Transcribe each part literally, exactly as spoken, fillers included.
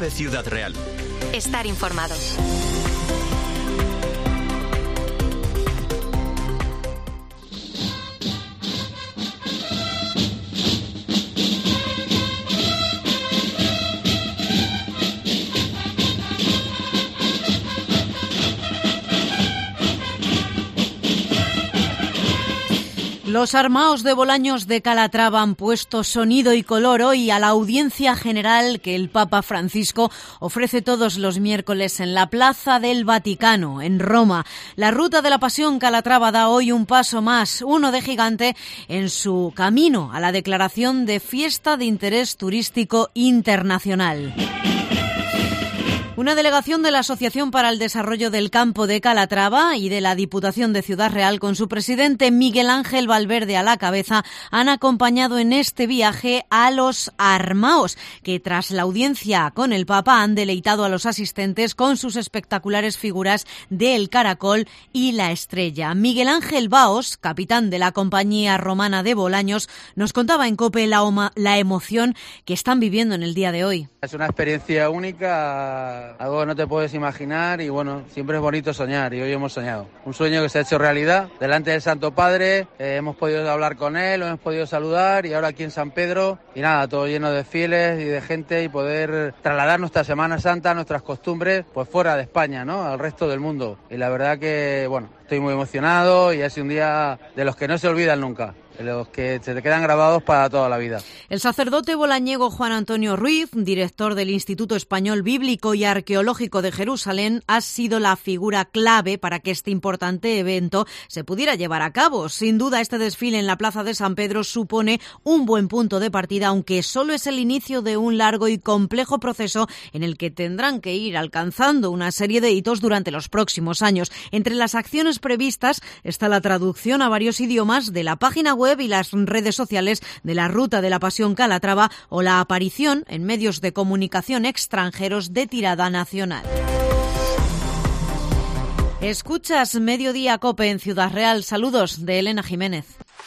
COPE Ciudad Real. Estar informado. Los armaos de Bolaños de Calatrava han puesto sonido y color hoy a la audiencia general que el Papa Francisco ofrece todos los miércoles en la Plaza del Vaticano, en Roma. La Ruta de la Pasión Calatrava da hoy un paso más, uno de gigante, en su camino a la declaración de Fiesta de Interés Turístico Internacional. Una delegación de la Asociación para el Desarrollo del Campo de Calatrava y de la Diputación de Ciudad Real, con su presidente Miguel Ángel Valverde a la cabeza, han acompañado en este viaje a los armaos, que tras la audiencia con el Papa han deleitado a los asistentes con sus espectaculares figuras del caracol y la estrella. Miguel Ángel Baos, capitán de la compañía romana de Bolaños, nos contaba en COPE la, oma, la emoción que están viviendo en el día de hoy. Es una experiencia única, algo que no te puedes imaginar y bueno, siempre es bonito soñar y hoy hemos soñado. Un sueño que se ha hecho realidad delante del Santo Padre, eh, hemos podido hablar con él, lo hemos podido saludar y ahora aquí en San Pedro y nada, todo lleno de fieles y de gente y poder trasladar nuestra Semana Santa, nuestras costumbres, pues fuera de España, ¿no? Al resto del mundo. Y la verdad que, bueno, estoy muy emocionado y ha sido un día de los que no se olvidan nunca, de los que se te quedan grabados para toda la vida. El sacerdote bolañego Juan Antonio Ruiz, director del Instituto Español Bíblico y Arqueológico de Jerusalén, ha sido la figura clave para que este importante evento se pudiera llevar a cabo. Sin duda, este desfile en la Plaza de San Pedro supone un buen punto de partida, aunque solo es el inicio de un largo y complejo proceso en el que tendrán que ir alcanzando una serie de hitos durante los próximos años. Entre las acciones previstas está la traducción a varios idiomas de la página web web y las redes sociales de la Ruta de la Pasión Calatrava o la aparición en medios de comunicación extranjeros de tirada nacional. Escuchas Mediodía COPE en Ciudad Real. Saludos de Elena Jiménez.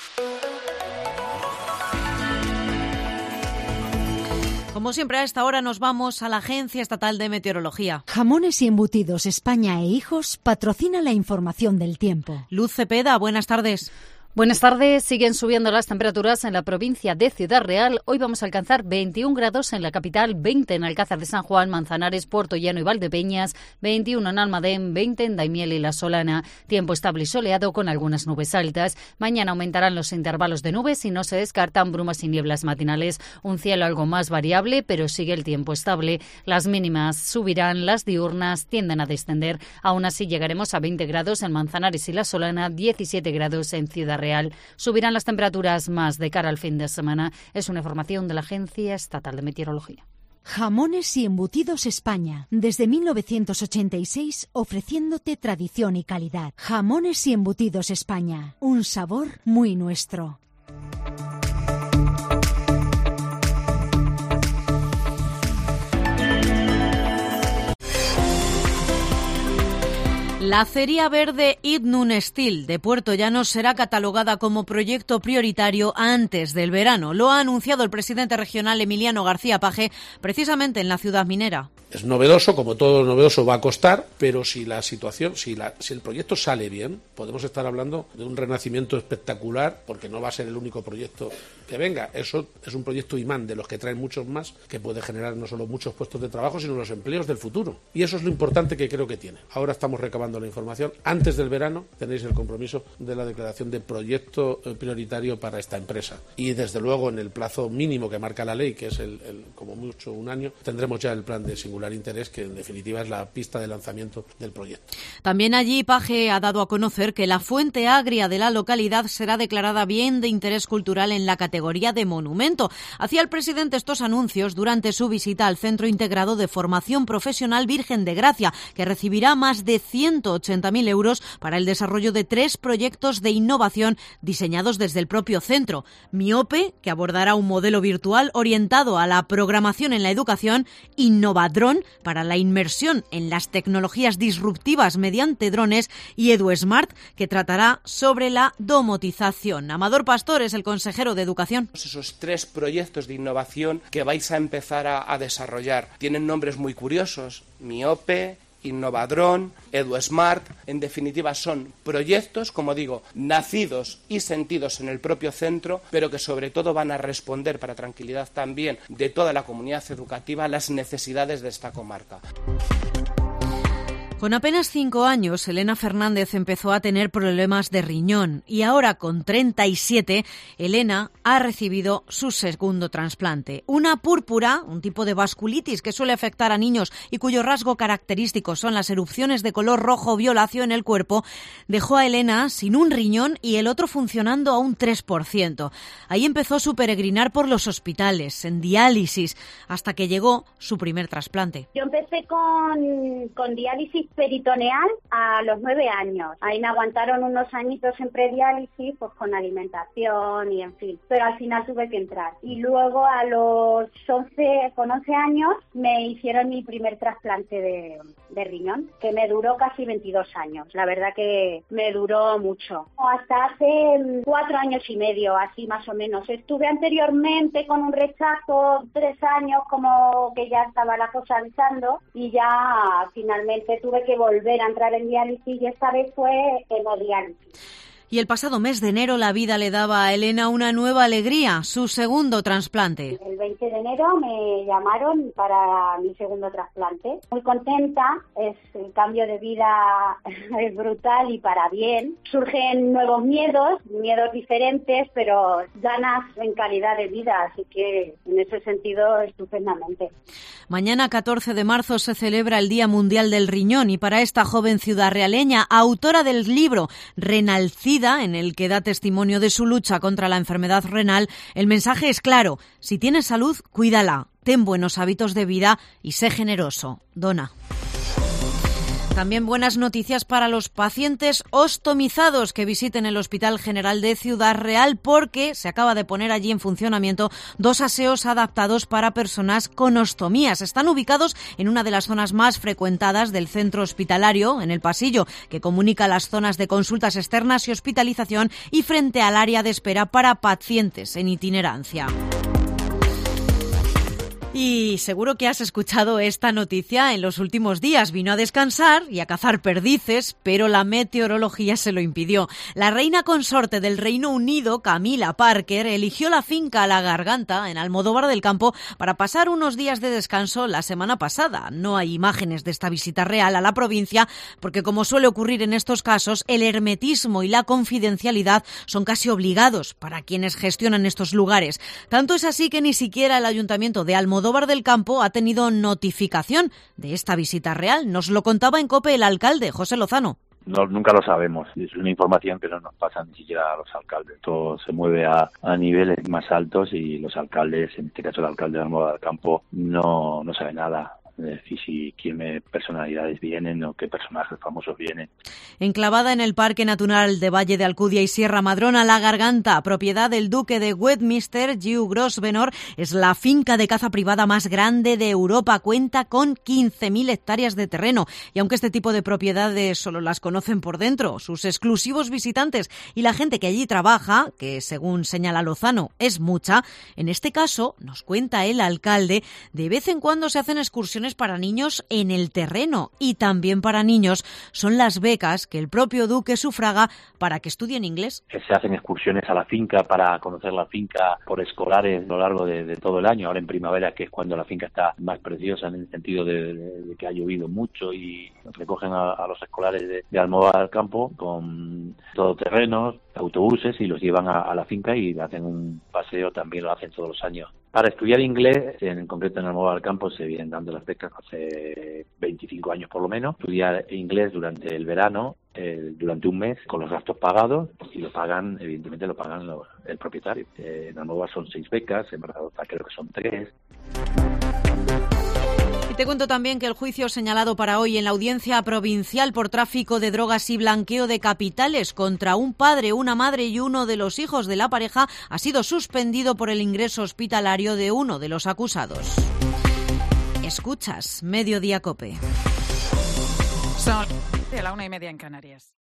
Como siempre, a esta hora nos vamos a la Agencia Estatal de Meteorología. Jamones y Embutidos España e Hijos patrocina la información del tiempo. Luz Cepeda, buenas tardes. Buenas tardes. Siguen subiendo las temperaturas en la provincia de Ciudad Real. Hoy vamos a alcanzar veintiún grados en la capital, veinte en Alcázar de San Juan, Manzanares, Puerto Llano y Valdepeñas, veintiuno en Almadén, veinte en Daimiel y La Solana. Tiempo estable y soleado con algunas nubes altas. Mañana aumentarán los intervalos de nubes y no se descartan brumas y nieblas matinales. Un cielo algo más variable, pero sigue el tiempo estable. Las mínimas subirán, las diurnas tienden a descender. Aún así llegaremos a veinte grados en Manzanares y La Solana, diecisiete grados en Ciudad Real. Real. Subirán las temperaturas más de cara al fin de semana. Es una información de la Agencia Estatal de Meteorología. Jamones y Embutidos España, desde mil novecientos ochenta y seis ofreciéndote tradición y calidad. Jamones y Embutidos España, un sabor muy nuestro. La acería verde Idnun Steel de Puerto Llano será catalogada como proyecto prioritario antes del verano. Lo ha anunciado el presidente regional Emiliano García Paje precisamente en la ciudad minera. Es novedoso, como todo novedoso va a costar, pero si la situación, si, la, si el proyecto sale bien, podemos estar hablando de un renacimiento espectacular, porque no va a ser el único proyecto que venga. Eso es un proyecto imán de los que traen muchos más, que puede generar no solo muchos puestos de trabajo, sino los empleos del futuro. Y eso es lo importante que creo que tiene. Ahora estamos recabando la información. Antes del verano tenéis el compromiso de la declaración de proyecto prioritario para esta empresa. Y desde luego en el plazo mínimo que marca la ley, que es el, el como mucho un año, tendremos ya el plan de singular interés, que en definitiva es la pista de lanzamiento del proyecto. También allí Paje ha dado a conocer que la fuente agria de la localidad será declarada bien de interés cultural en la categoría de monumento. Hacía el presidente estos anuncios durante su visita al Centro Integrado de Formación Profesional Virgen de Gracia, que recibirá más de cien ciento ochenta mil euros para el desarrollo de tres proyectos de innovación diseñados desde el propio centro. Miope, que abordará un modelo virtual orientado a la programación en la educación, Innovadrón, para la inmersión en las tecnologías disruptivas mediante drones, y EduSmart, que tratará sobre la domotización. Amador Pastor es el consejero de Educación. Esos tres proyectos de innovación que vais a empezar a, a desarrollar tienen nombres muy curiosos: Miope, Innovadrón, EduSmart. En definitiva, son proyectos, como digo, nacidos y sentidos en el propio centro, pero que sobre todo van a responder, para tranquilidad también de toda la comunidad educativa, a las necesidades de esta comarca. Con apenas cinco años, Elena Fernández empezó a tener problemas de riñón y ahora, con treinta y siete, Elena ha recibido su segundo trasplante. Una púrpura, un tipo de vasculitis que suele afectar a niños y cuyo rasgo característico son las erupciones de color rojo violáceo en el cuerpo, dejó a Elena sin un riñón y el otro funcionando a un tres por ciento. Ahí empezó su peregrinar por los hospitales, en diálisis, hasta que llegó su primer trasplante. Yo empecé con, con diálisis peritoneal a los nueve años. Ahí me aguantaron unos añitos en prediálisis, pues con alimentación y en fin. Pero al final tuve que entrar. Y luego a los once, con once años, me hicieron mi primer trasplante de, de riñón, que me duró casi veintidós años. La verdad que me duró mucho. Hasta hace cuatro años y medio, así más o menos. Estuve anteriormente con un rechazo, tres años, como que ya estaba la cosa avisando, y ya finalmente tuve que volver a entrar en diálisis, y esta vez fue hemodiálisis. Y el pasado mes de enero la vida le daba a Elena una nueva alegría, su segundo trasplante. El veinte de enero me llamaron para mi segundo trasplante. Muy contenta, es el cambio de vida es brutal y para bien. Surgen nuevos miedos, miedos diferentes, pero ganas en calidad de vida, así que en ese sentido estupendamente. Mañana, catorce de marzo, se celebra el Día Mundial del Riñón y para esta joven ciudadrealeña, autora del libro Renalcida, en el que da testimonio de su lucha contra la enfermedad renal, el mensaje es claro: si tienes salud, cuídala, ten buenos hábitos de vida y sé generoso. Dona. También buenas noticias para los pacientes ostomizados que visiten el Hospital General de Ciudad Real, porque se acaba de poner allí en funcionamiento dos aseos adaptados para personas con ostomías. Están ubicados en una de las zonas más frecuentadas del centro hospitalario, en el pasillo que comunica las zonas de consultas externas y hospitalización, y frente al área de espera para pacientes en itinerancia. Y seguro que has escuchado esta noticia en los últimos días. Vino a descansar y a cazar perdices, pero la meteorología se lo impidió. La reina consorte del Reino Unido, Camilla Parker, eligió la finca La Garganta, en Almodóvar del Campo, para pasar unos días de descanso la semana pasada. No hay imágenes de esta visita real a la provincia, porque, como suele ocurrir en estos casos, el hermetismo y la confidencialidad son casi obligados para quienes gestionan estos lugares. Tanto es así que ni siquiera el Ayuntamiento de Almodóvar del Campo ha tenido notificación de esta visita real. Nos lo contaba en COPE el alcalde, José Lozano. No, nunca lo sabemos. Es una información que no nos pasa ni siquiera a los alcaldes. Todo se mueve a, a niveles más altos y los alcaldes, en este caso el alcalde de Almodóvar del Campo, no, no sabe nada. Es decir, si qué personalidades vienen o qué personajes famosos vienen. Enclavada en el Parque Natural de Valle de Alcudia y Sierra Madrona, La Garganta, propiedad del duque de Westminster, Hugh Grosvenor, es la finca de caza privada más grande de Europa. Cuenta con quince mil hectáreas de terreno. Y aunque este tipo de propiedades solo las conocen por dentro, sus exclusivos visitantes y la gente que allí trabaja, que según señala Lozano es mucha, en este caso, nos cuenta el alcalde, de vez en cuando se hacen excursiones para niños en el terreno, y también para niños son las becas que el propio duque sufraga para que estudien inglés. Se hacen excursiones a la finca para conocer la finca por escolares a lo largo de, de todo el año, ahora en primavera, que es cuando la finca está más preciosa, en el sentido de, de, de que ha llovido mucho, y recogen a, a los escolares de, de Almodóvar del Campo con todoterrenos, autobuses, y los llevan a, a la finca y hacen un paseo. También lo hacen todos los años. Para estudiar inglés, en concreto en Almodóvar del Campo, se vienen dando las becas hace veinticinco años por lo menos. Estudiar inglés durante el verano, eh, durante un mes, con los gastos pagados, y lo pagan, evidentemente lo pagan los, el propietario. Eh, en Almodóvar son seis becas, en Badajoz creo que son tres. Te cuento también que el juicio señalado para hoy en la audiencia provincial por tráfico de drogas y blanqueo de capitales contra un padre, una madre y uno de los hijos de la pareja ha sido suspendido por el ingreso hospitalario de uno de los acusados. Escuchas Mediodía COPE. Son de la una y media en Canarias.